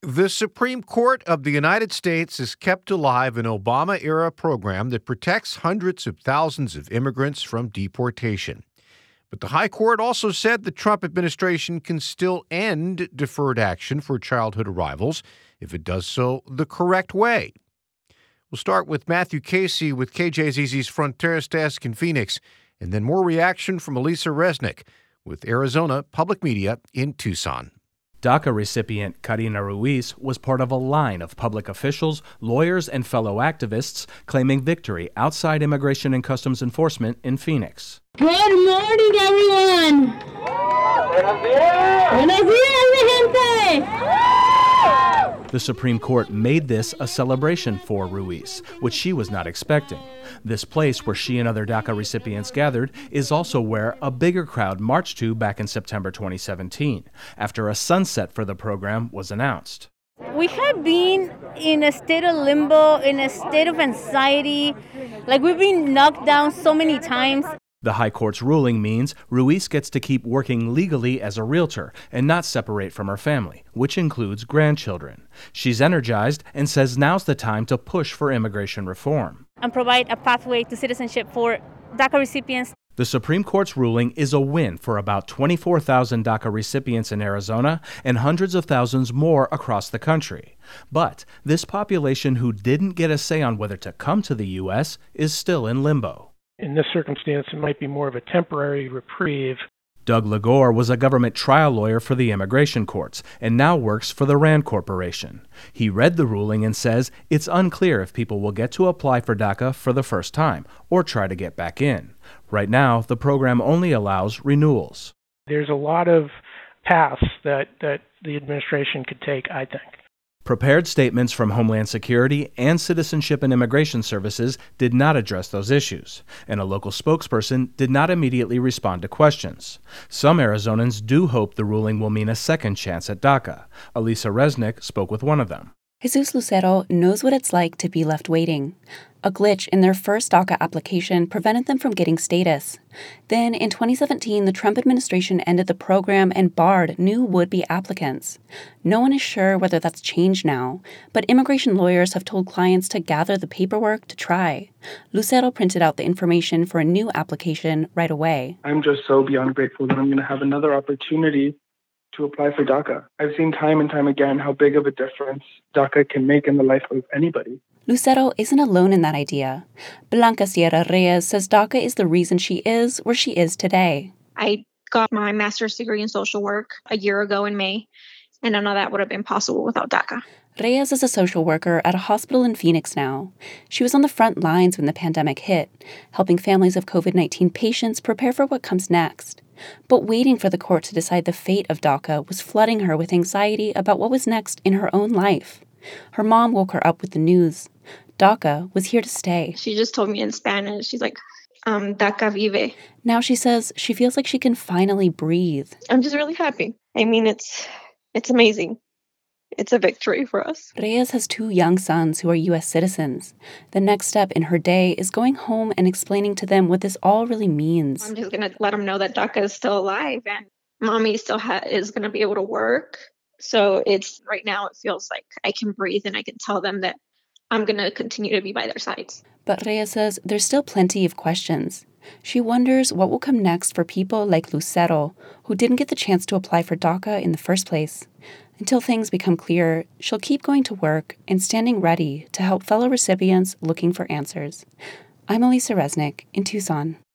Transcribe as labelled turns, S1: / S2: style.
S1: The Supreme Court of the United States has kept alive an Obama-era program that protects hundreds of thousands of immigrants from deportation. But the High Court also said the Trump administration can still end deferred action for childhood arrivals if it does so the correct way. We'll start with Matthew Casey with KJZZ's Fronteras Desk in Phoenix, and then more reaction from Elisa Resnick with Arizona Public Media in Tucson.
S2: DACA recipient Karina Ruiz was part of a line of public officials, lawyers, and fellow activists claiming victory outside Immigration and Customs Enforcement in Phoenix.
S3: Good morning, everyone! Buenos dias! Buenos dias, mi gente!
S2: The Supreme Court made this a celebration for Ruiz, which she was not expecting. This place where she and other DACA recipients gathered is also where a bigger crowd marched to back in September 2017, after a sunset for the program was announced.
S4: We have been in a state of limbo, in a state of anxiety, like we've been knocked down so many times.
S2: The High Court's ruling means Ruiz gets to keep working legally as a realtor and not separate from her family, which includes grandchildren. She's energized and says now's the time to push for immigration reform
S4: and provide a pathway to citizenship for DACA recipients.
S2: The Supreme Court's ruling is a win for about 24,000 DACA recipients in Arizona and hundreds of thousands more across the country. But this population who didn't get a say on whether to come to the U.S. is still in limbo.
S5: In this circumstance, it might be more of a temporary reprieve.
S2: Doug Legore was a government trial lawyer for the immigration courts and now works for the RAND Corporation. He read the ruling and says it's unclear if people will get to apply for DACA for the first time or try to get back in. Right now, the program only allows renewals.
S5: There's a lot of paths that the administration could take, I think.
S2: Prepared statements from Homeland Security and Citizenship and Immigration Services did not address those issues, and a local spokesperson did not immediately respond to questions. Some Arizonans do hope the ruling will mean a second chance at DACA. Elisa Resnick spoke with one of them.
S6: Jesus Lucero knows what it's like to be left waiting. A glitch in their first DACA application prevented them from getting status. Then, in 2017, the Trump administration ended the program and barred new would-be applicants. No one is sure whether that's changed now, but immigration lawyers have told clients to gather the paperwork to try. Lucero printed out the information for a new application right away.
S7: I'm just so beyond grateful that I'm going to have another opportunity to apply for DACA. I've seen time and time again how big of a difference DACA can make in the life of anybody.
S6: Lucero isn't alone in that idea. Blanca Sierra Reyes says DACA is the reason she is where she is today.
S8: I got my master's degree in social work a year ago in May, and none of that would have been possible without DACA.
S6: Reyes is a social worker at a hospital in Phoenix now. She was on the front lines when the pandemic hit, helping families of COVID-19 patients prepare for what comes next. But waiting for the court to decide the fate of DACA was flooding her with anxiety about what was next in her own life. Her mom woke her up with the news. DACA was here to stay.
S8: She just told me in Spanish, she's like, DACA vive.
S6: Now she says she feels like she can finally breathe.
S8: I'm just really happy. I mean, it's amazing. It's a victory for us.
S6: Reyes has 2 young sons who are U.S. citizens. The next step in her day is going home and explaining to them what this all really means.
S8: I'm just going to let them know that DACA is still alive and mommy still is going to be able to work. So right now it feels like I can breathe and I can tell them that I'm going to continue to be by their sides.
S6: But Reyes says there's still plenty of questions. She wonders what will come next for people like Lucero, who didn't get the chance to apply for DACA in the first place. Until things become clear, she'll keep going to work and standing ready to help fellow recipients looking for answers. I'm Elisa Resnick in Tucson.